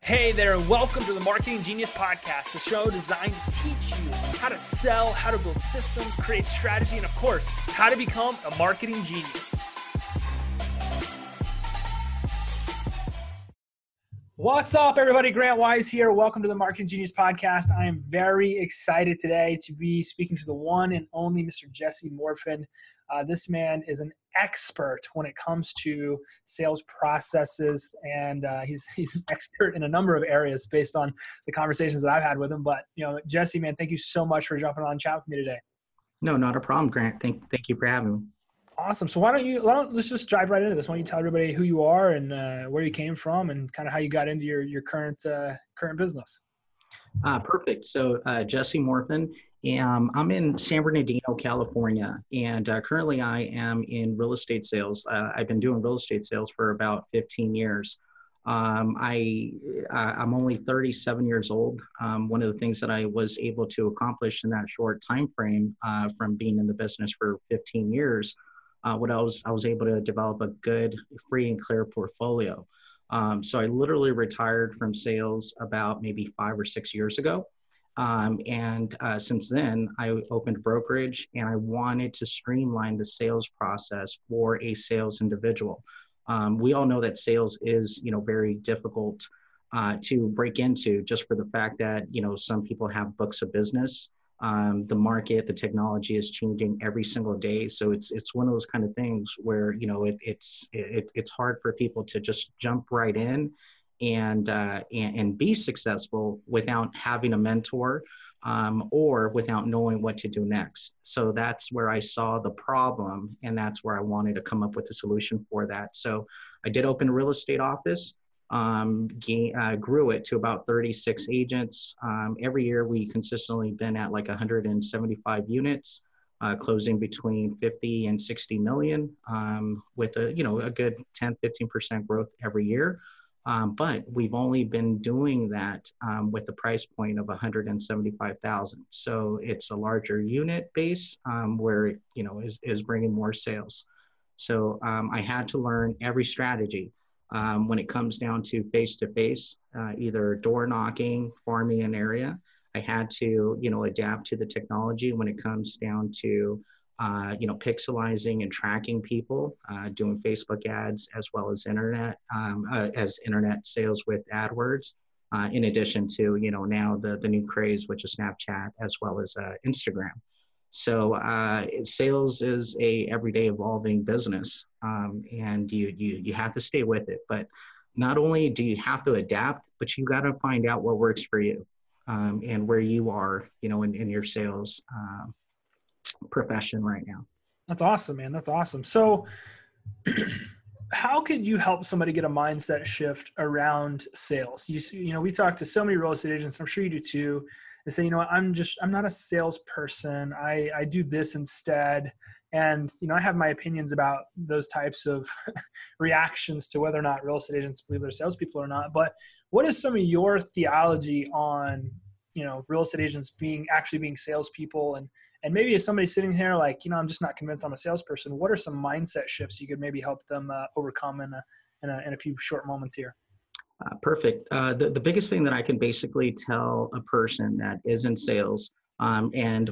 Hey there, and welcome to the Marketing Genius Podcast, the show designed to teach you how to sell, how to build systems, create strategy, and of course, how to become a marketing genius. What's up, everybody? Grant Wise here. Welcome to the Marketing Genius Podcast. I am very excited today to be speaking to the one and only Mr. Jesse Morfin. This man is an expert when it comes to sales processes, and he's an expert in a number of areas based on the conversations that I've had with him. But Jesse, man, thank you so much for jumping on and chat with me today. No, not a problem, Grant. Thank you for having me. Awesome. So let's just dive right into this. Why don't you tell everybody who you are and where you came from and kind of how you got into your current business? Perfect. So Jesse Morfin, I'm in San Bernardino, California, and currently I am in real estate sales. I've been doing real estate sales for about 15 years. I'm only 37 years old. One of the things that I was able to accomplish in that short time frame from being in the business for 15 years, I was able to develop a good, free and clear portfolio. So I literally retired from sales about maybe 5 or 6 years ago. Since then, I opened brokerage, and I wanted to streamline the sales process for a sales individual. We all know that sales is, very difficult to break into, just for the fact that, some people have books of business. The market, the technology is changing every single day. So it's one of those kind of things where, it's hard for people to just jump right in and be successful without having a mentor or without knowing what to do next. So that's where I saw the problem, and that's where I wanted to come up with a solution for that. So I did open a real estate office. Grew it to about 36 agents. Every year we consistently been at like 175 units, closing between 50 and 60 million, with a good 10-15% growth every year. But we've only been doing that with the price point of 175,000. So it's a larger unit base where it is bringing more sales. So I had to learn every strategy. When it comes down to face-to-face, either door knocking, farming an area, I had to, adapt to the technology when it comes down to, pixelizing and tracking people, doing Facebook ads, as well as internet sales with AdWords, in addition to, now the new craze, which is Snapchat, as well as Instagram. So sales is a everyday evolving business, and you have to stay with it. But not only do you have to adapt, but you got to find out what works for you and where you are, in your sales profession right now. That's awesome, man. That's awesome. So how could you help somebody get a mindset shift around sales? We talk to so many real estate agents, I'm sure you do too. They say, I'm not a salesperson. I do this instead. And, I have my opinions about those types of reactions to whether or not real estate agents believe they're salespeople or not. But what is some of your theology on, real estate agents actually being salespeople? And maybe if somebody's sitting here like, I'm just not convinced I'm a salesperson, what are some mindset shifts you could maybe help them overcome in a few short moments here? Perfect. The biggest thing that I can basically tell a person that is in sales, and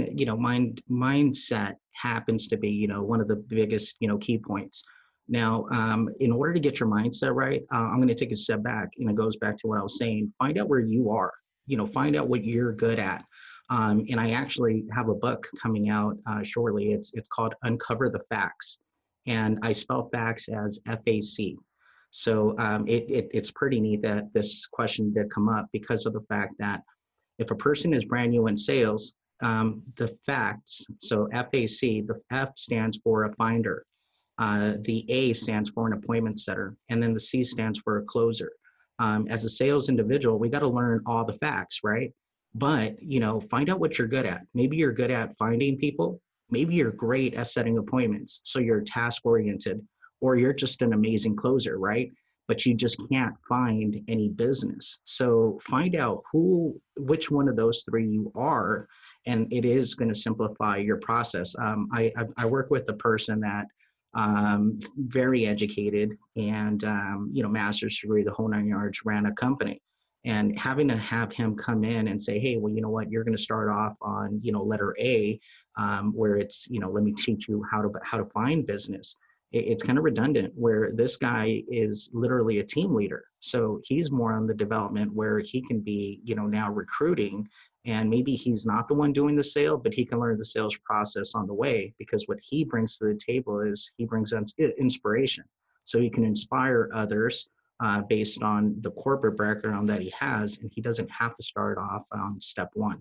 mindset happens to be, one of the biggest, key points. Now, in order to get your mindset right, I'm going to take a step back, and it goes back to what I was saying. Find out where you are, find out what you're good at. And I actually have a book coming out shortly. It's called Uncover the Facts, and I spell facts as FAC. So it's pretty neat that this question did come up because of the fact that if a person is brand new in sales, the facts, so FAC, the F stands for a finder, the A stands for an appointment setter, and then the C stands for a closer. As a sales individual, we got to learn all the facts, right? But, find out what you're good at. Maybe you're good at finding people. Maybe you're great at setting appointments. So you're task oriented. Or you're just an amazing closer, right? But you just can't find any business. So find out which one of those three you are, and it is going to simplify your process. I work with a person that very educated, and master's degree, the whole 9 yards, ran a company. And having to have him come in and say, hey, well, you know what, you're going to start off on letter A, where it's let me teach you how to find business. It's kind of redundant, where this guy is literally a team leader. So he's more on the development, where he can be now recruiting, and maybe he's not the one doing the sale, but he can learn the sales process on the way, because what he brings to the table is he brings inspiration. So he can inspire others based on the corporate background that he has, and he doesn't have to start off on step one.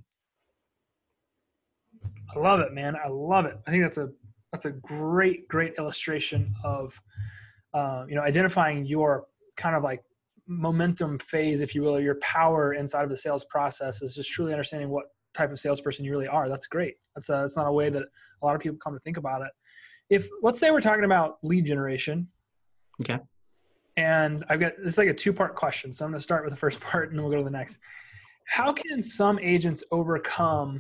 I love it, man. I love it. I think that's a great illustration of identifying your kind of like momentum phase, if you will, or your power inside of the sales process, is just truly understanding what type of salesperson you really are. That's great. That's not a way that a lot of people come to think about it. If, let's say we're talking about lead generation. Okay. And it's like a 2-part question. So I'm going to start with the first part and then we'll go to the next. How can some agents overcome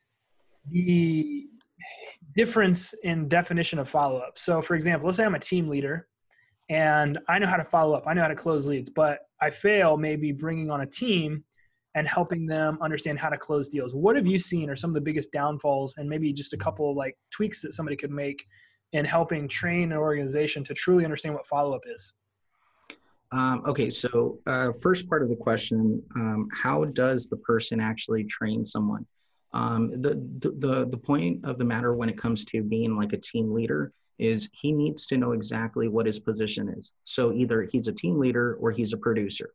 the difference in definition of follow-up? So for example, let's say I'm a team leader and I know how to follow up. I know how to close leads, but I fail maybe bringing on a team and helping them understand how to close deals. What have you seen are some of the biggest downfalls, and maybe just a couple of like tweaks that somebody could make in helping train an organization to truly understand what follow-up is? Okay, so first part of the question, how does the person actually train someone? The point of the matter when it comes to being like a team leader is he needs to know exactly what his position is. So either he's a team leader or he's a producer.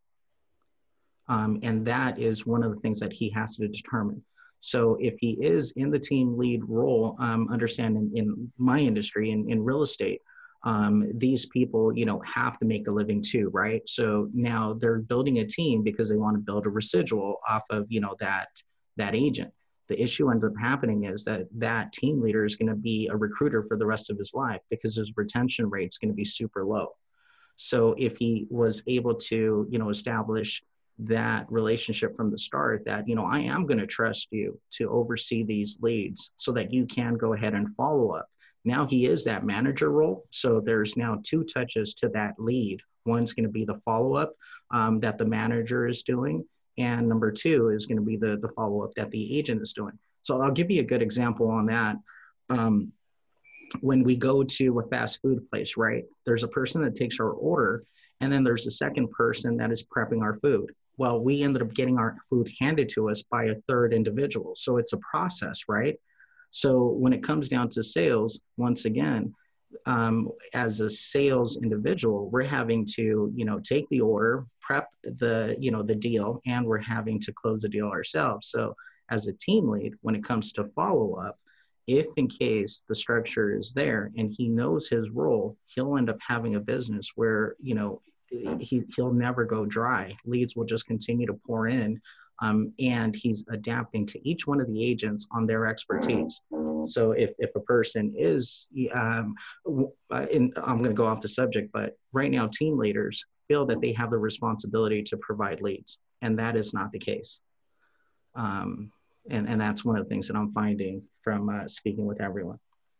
And that is one of the things that he has to determine. So if he is in the team lead role, understand in my industry, in real estate, these people, have to make a living too, right? So now they're building a team because they want to build a residual off of, that agent. The issue ends up happening is that team leader is going to be a recruiter for the rest of his life, because his retention rate is going to be super low. So if he was able to, establish that relationship from the start, that, I am going to trust you to oversee these leads so that you can go ahead and follow up. Now he is that manager role. So there's now 2 touches to that lead. One's going to be the follow-up that the manager is doing. And number 2 is going to be the follow-up that the agent is doing. So I'll give you a good example on that. When we go to a fast food place, right, there's a person that takes our order, and then there's a second person that is prepping our food. Well, we ended up getting our food handed to us by a third individual. So it's a process, right? So when it comes down to sales, once again, as a sales individual, we're having to, take the order, prep the deal, and we're having to close the deal ourselves. So as a team lead, when it comes to follow up, if in case the structure is there and he knows his role, he'll end up having a business where, he'll never go dry. Leads will just continue to pour in. And he's adapting to each one of the agents on their expertise. So if a person is, and I'm going to go off the subject, but right now team leaders feel that they have the responsibility to provide leads, and that is not the case. And that's one of the things that I'm finding from speaking with everyone.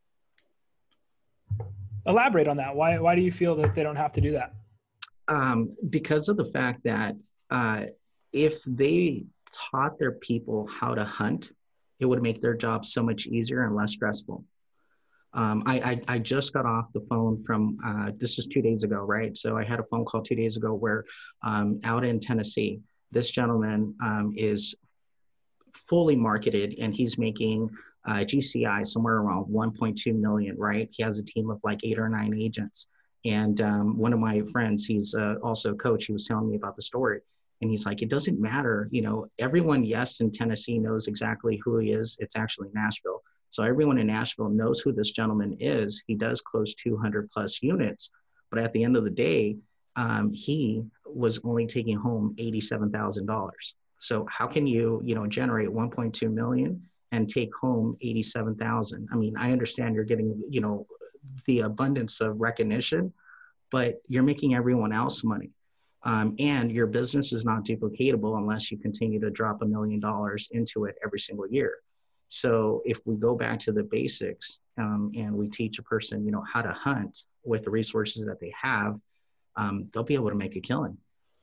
Elaborate on that. Why do you feel that they don't have to do that? Because of the fact that if they taught their people how to hunt, it would make their job so much easier and less stressful. I just got off the phone from, this was 2 days ago, right? So I had a phone call 2 days ago where out in Tennessee, this gentleman is fully marketed, and he's making GCI somewhere around 1.2 million, right? He has a team of like 8 or 9 agents. And one of my friends, he's also a coach, he was telling me about the story. And he's like, it doesn't matter, everyone, yes, in Tennessee knows exactly who he is. It's actually Nashville. So everyone in Nashville knows who this gentleman is. He does close 200 plus units. But at the end of the day, he was only taking home $87,000. So how can you, generate 1.2 million and take home 87,000? I mean, I understand you're getting, the abundance of recognition, but you're making everyone else money. And your business is not duplicatable unless you continue to drop $1 million into it every single year. So if we go back to the basics, and we teach a person, how to hunt with the resources that they have, they'll be able to make a killing.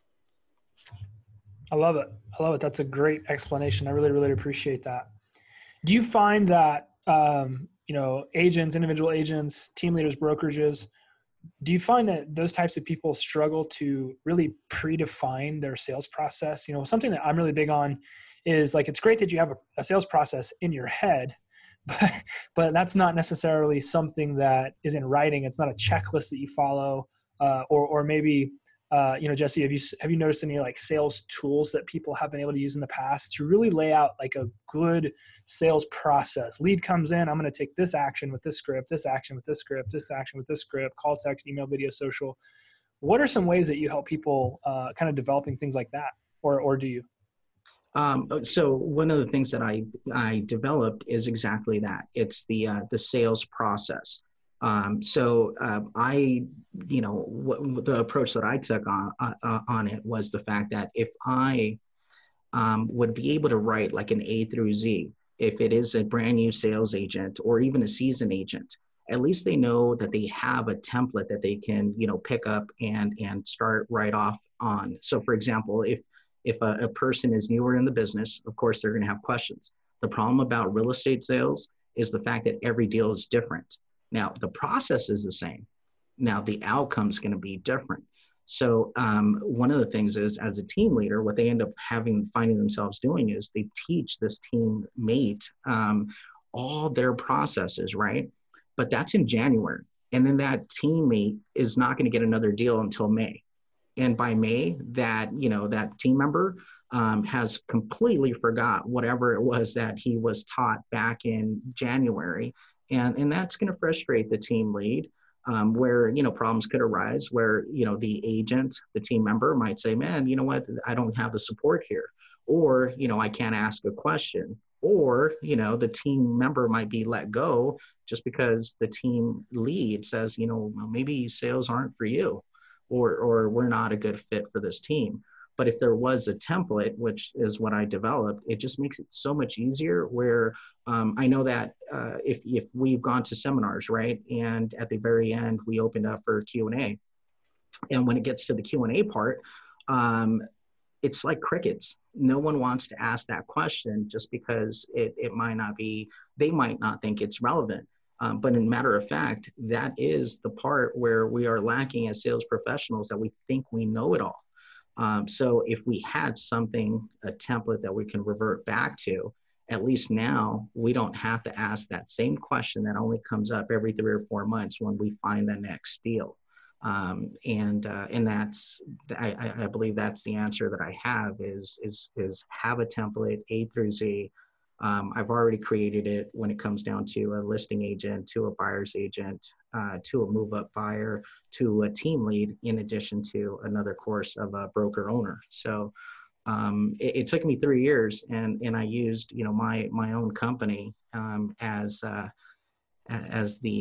I love it. I love it. That's a great explanation. I really, really appreciate that. Do you find that, agents, individual agents, team leaders, brokerages, do you find that those types of people struggle to really predefine their sales process? Something that I'm really big on is, like, it's great that you have a sales process in your head, but that's not necessarily something that is in writing. It's not a checklist that you follow, or maybe, Jesse, have you noticed any like sales tools that people have been able to use in the past to really lay out like a good sales process? Lead comes in, I'm going to take this action with this script, this action with this script, this action with this script, call, text, email, video, social. What are some ways that you help people kind of developing things like that, or do you? So one of the things that I developed is exactly that. It's the sales process. The approach that I took on it was the fact that if I would be able to write like an A through Z, if it is a brand new sales agent or even a seasoned agent, at least they know that they have a template that they can, pick up and start right off on. So for example, if a person is newer in the business, of course, they're going to have questions. The problem about real estate sales is the fact that every deal is different. Now, the process is the same. Now, the outcome is going to be different. So one of the things is, as a team leader, what they end up finding themselves doing is they teach this teammate all their processes, right? But that's in January. And then that teammate is not going to get another deal until May. And by May, that team member has completely forgot whatever it was that he was taught back in January. And that's going to frustrate the team lead, where, problems could arise where, the agent, the team member might say, man, you know what, I don't have the support here. Or, I can't ask a question. Or, the team member might be let go just because the team lead says, maybe sales aren't for you, or we're not a good fit for this team. But if there was a template, which is what I developed, it just makes it so much easier where I know that if we've gone to seminars, right, and at the very end, we opened up for Q&A. And when it gets to the Q&A part, it's like crickets. No one wants to ask that question just because it might not be, they might not think it's relevant. But in matter of fact, that is the part where we are lacking as sales professionals, that we think we know it all. So if we had something, a template that we can revert back to, at least now we don't have to ask that same question that only comes up every 3 or 4 months when we find the next deal. And that's, I believe that's the answer that I have is have a template A through Z. I've already created it when it comes down to a listing agent, to a buyer's agent, to a move-up buyer, to a team lead, in addition to another course of a broker owner. So it took me 3 years, and I used my own company as the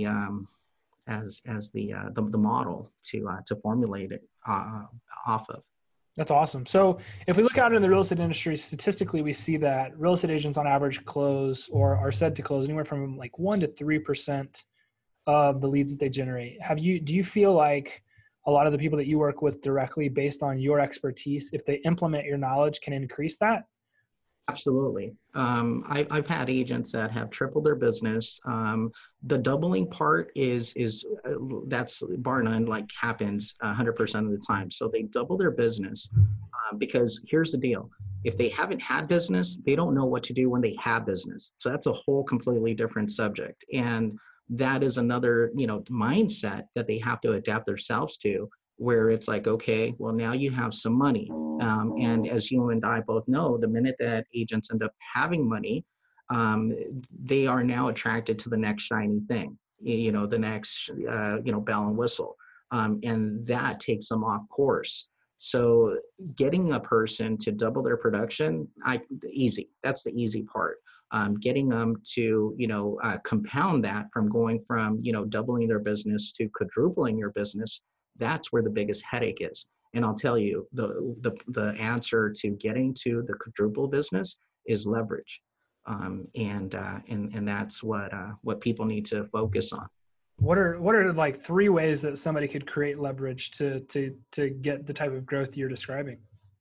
model to formulate it off of. That's awesome. So if we look out in the real estate industry, statistically, we see that real estate agents on average close, or are said to close, anywhere from like 1% to 3% of the leads that they generate. Do you feel like a lot of the people that you work with directly, based on your expertise, if they implement your knowledge, can increase that? Absolutely. I've had agents that have tripled their business. The doubling part is that's bar none, like happens 100% of the time. So they double their business because here's the deal. If they haven't had business, they don't know what to do when they have business. So that's a whole completely different subject. And that is another, mindset that they have to adapt themselves to, where it's like, okay, well, now you have some money. And as you and I both know, the minute that agents end up having money, they are now attracted to the next shiny thing, the next, bell and whistle. And that takes them off course. So getting a person to double their production, easy. That's the easy part. Getting them to, compound that from going from, doubling their business to quadrupling your business, that's where the biggest headache is. And I'll tell you, the answer to getting to the quadruple business is leverage. And that's what people need to focus on. What are like 3 ways that somebody could create leverage to get the type of growth you're describing?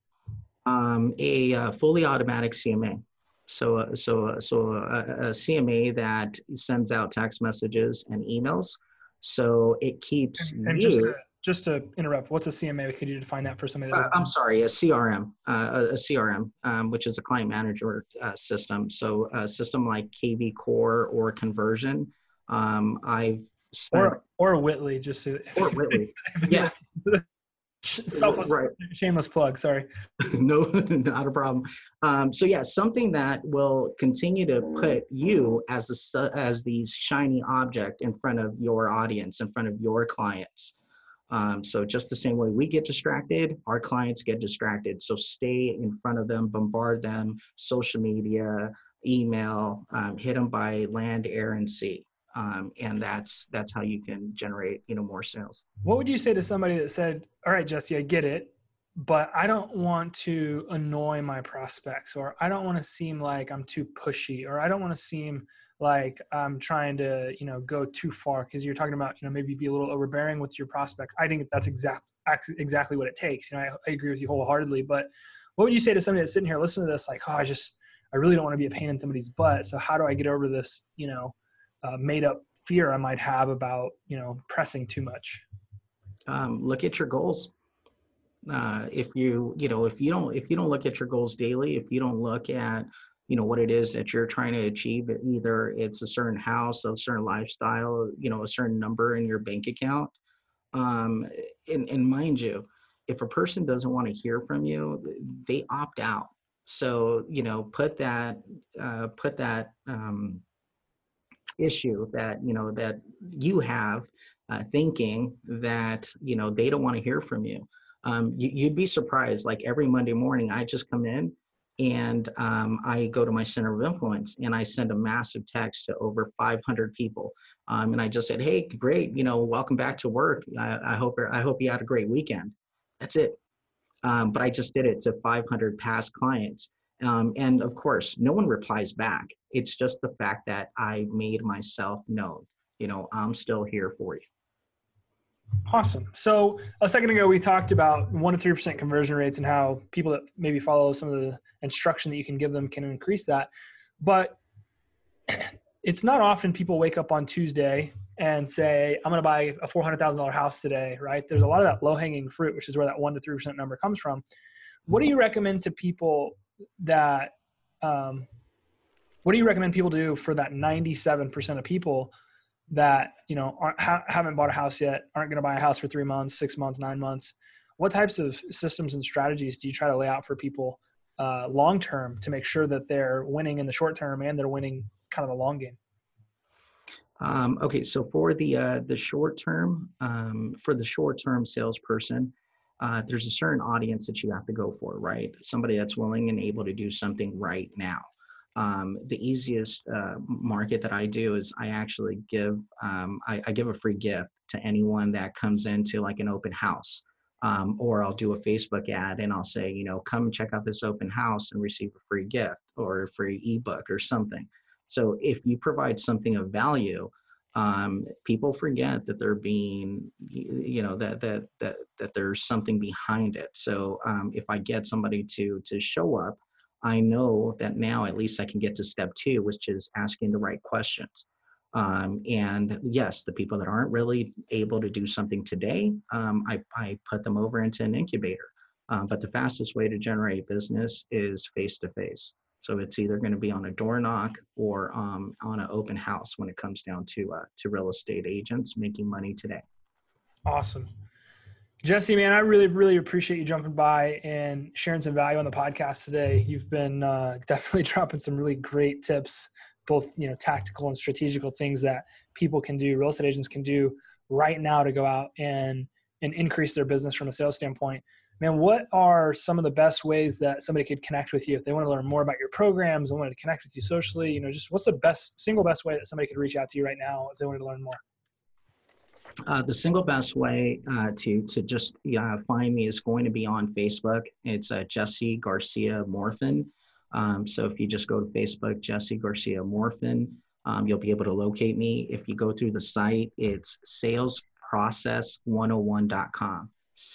A fully automatic CMA. So a CMA that sends out text messages and emails. So it keeps And you. just to interrupt, what's a CMA? Could you define that for somebody that doesn't? I'm sorry, a CRM, which is a client manager system. So a system like KV Core or Conversion. I've spent, or Whitley, just to, or Whitley, yeah. Right. Shameless plug. Sorry. No, not a problem. So yeah, something that will continue to put you as the shiny object in front of your audience, in front of your clients. So just the same way we get distracted, our clients get distracted. So stay in front of them, bombard them, social media, email, hit them by land, air, and sea. And that's how you can generate, more sales. What would you say to somebody that said, all right, Jesse, I get it, but I don't want to annoy my prospects, or I don't want to seem like I'm too pushy, or I don't want to seem like I'm trying to, go too far, because you're talking about, maybe be a little overbearing with your prospects. I think that's exactly what it takes. I agree with you wholeheartedly, but what would you say to somebody that's sitting here listening to this, like, I really don't want to be a pain in somebody's butt. So how do I get over this, made up fear I might have about, pressing too much? Look at your goals. If you don't look at your goals daily, if you don't look at, what it is that you're trying to achieve, either it's a certain house, a certain lifestyle, a certain number in your bank account. And mind you, if a person doesn't want to hear from you, they opt out. So, put that issue that that you have, thinking that they don't want to hear from you. You'd be surprised. Like every Monday morning, I just come in and I go to my center of influence and I send a massive text to over 500 people, and I just said, "Hey, great, welcome back to work. I hope you had a great weekend." That's it. But I just did it to 500 past clients. And of course, no one replies back. It's just the fact that I made myself known. I'm still here for you. Awesome. So a second ago, we talked about 1 to 3% conversion rates and how people that maybe follow some of the instruction that you can give them can increase that. But it's not often people wake up on Tuesday and say, I'm going to buy a $400,000 house today, right? There's a lot of that low-hanging fruit, which is where that 1 to 3% number comes from. What do you recommend to people that what do you recommend people do for that 97% of people that haven't bought a house yet, aren't going to buy a house for 3 months, 6 months, 9 months? What types of systems and strategies do you try to lay out for people long term to make sure that they're winning in the short term and they're winning kind of the long game? Okay, so for the short term, salesperson, there's a certain audience that you have to go for, right? Somebody that's willing and able to do something right now. The easiest market that I do is I actually give I give a free gift to anyone that comes into like an open house, or I'll do a Facebook ad and I'll say, come check out this open house and receive a free gift or a free ebook or something. So if you provide something of value, people forget that they're being, that there's something behind it. So if I get somebody to show up, I know that now at least I can get to step 2, which is asking the right questions. And yes, the people that aren't really able to do something today, I put them over into an incubator. But the fastest way to generate business is face-to-face. So it's either going to be on a door knock or on an open house when it comes down to real estate agents making money today. Awesome. Jesse, man, I really, really appreciate you jumping by and sharing some value on the podcast today. You've been definitely dropping some really great tips, both tactical and strategical things that people can do, real estate agents can do right now to go out and increase their business from a sales standpoint. Man, what are some of the best ways that somebody could connect with you if they want to learn more about your programs, they wanted to connect with you socially? Just what's the single best way that somebody could reach out to you right now if they wanted to learn more? The single best way to just find me is going to be on Facebook. It's Jesse Garcia Morfin. So if you just go to Facebook, Jesse Garcia Morfin, you'll be able to locate me. If you go through the site, it's salesprocess101.com.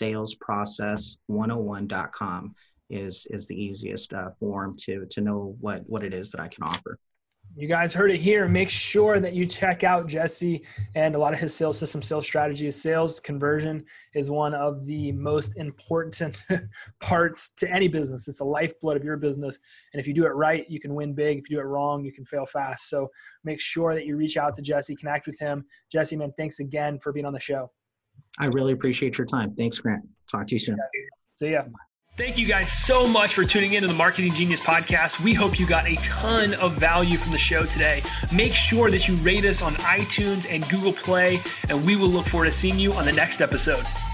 Salesprocess101.com is the easiest form to know what it is that I can offer. You guys heard it here. Make sure that you check out Jesse and a lot of his sales system, sales strategies. Sales conversion is one of the most important parts to any business. It's the lifeblood of your business. And if you do it right, you can win big. If you do it wrong, you can fail fast. So make sure that you reach out to Jesse, connect with him. Jesse, man, thanks again for being on the show. I really appreciate your time. Thanks, Grant. Talk to you soon. See ya. Thank you guys so much for tuning in to the Marketing Genius Podcast. We hope you got a ton of value from the show today. Make sure that you rate us on iTunes and Google Play, and we will look forward to seeing you on the next episode.